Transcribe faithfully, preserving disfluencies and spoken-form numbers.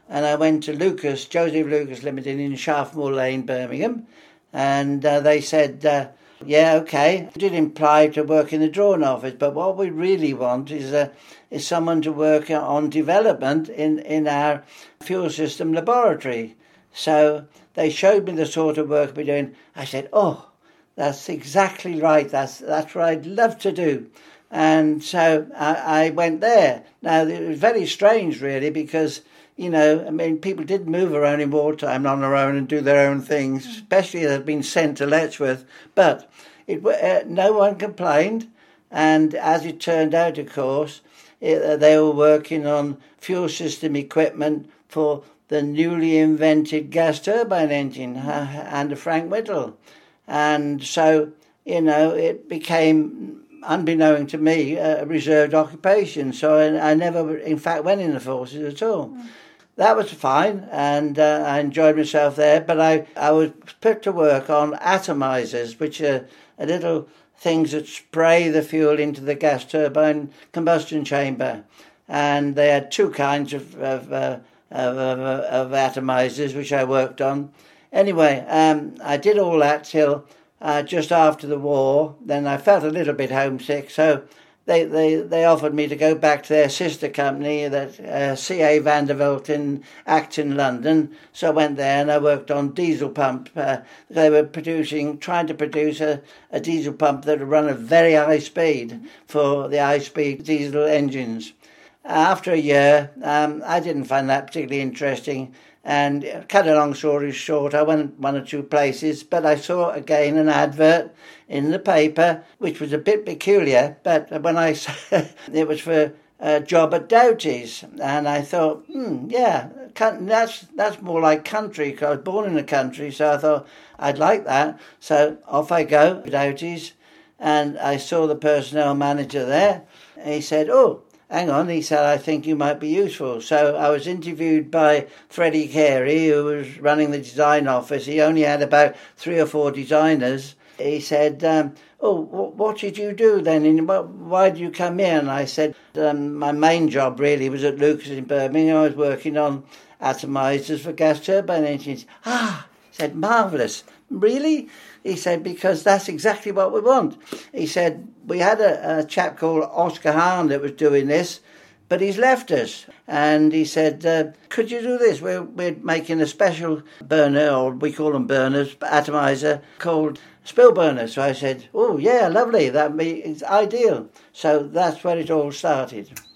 and I went to Lucas, Joseph Lucas Limited in Shaftmore Lane, Birmingham, and uh, they said, uh, yeah, okay. It did imply to work in the drawing office, but what we really want is uh, is someone to work on development in, in our fuel system laboratory. So they showed me the sort of work we're doing. I said, oh, that's exactly right. That's that's what I'd love to do. And so I, I went there. Now, it was very strange, really, because, you know, I mean, people did move around in wartime on their own and do their own things, especially if they'd been sent to Letchworth. But it, uh, no one complained. And as it turned out, of course, it, uh, they were working on fuel system equipment for the newly invented gas turbine engine uh, under Frank Whittle. And so, you know, it became, unbeknown to me, a reserved occupation. So I, I never, in fact, went in the forces at all. Mm. That was fine, and uh, I enjoyed myself there, but I, I was put to work on atomizers, which are, are little things that spray the fuel into the gas turbine combustion chamber. And they had two kinds of, of, uh, of, of, of atomizers, which I worked on. Anyway, um, I did all that till Uh, just after the war. Then I felt a little bit homesick, so they, they, they offered me to go back to their sister company, that uh, C A Vanderbilt in Acton, London. So I went there and I worked on diesel pump. Uh, they were producing, trying to produce a, a diesel pump that would run at very high speed for the high-speed diesel engines. After a year, um, I didn't find that particularly interesting. And cut a long story short, I went one or two places, but I saw again an advert in the paper, which was a bit peculiar. But when I saw it was for a job at Doughty's, and I thought, hmm, yeah, that's that's more like country, because I was born in the country, so I thought I'd like that. So off I go, Doughty's, and I saw the personnel manager there. And he said, oh, hang on, he said, I think you might be useful. So I was interviewed by Freddie Carey, who was running the design office. He only had about three or four designers. He said, um, oh, what did you do then? And why did you come here? And I said, um, my main job really was at Lucas in Birmingham. I was working on atomizers for gas turbine engines. Ah, he said, marvellous. Really? He said, because that's exactly what we want. He said, we had a, a chap called Oscar Hahn that was doing this, but he's left us. And he said, uh, could you do this? We're, we're making a special burner, or we call them burners, atomizer, called spill burner. So I said, oh, yeah, lovely. That be it's ideal. So that's where it all started.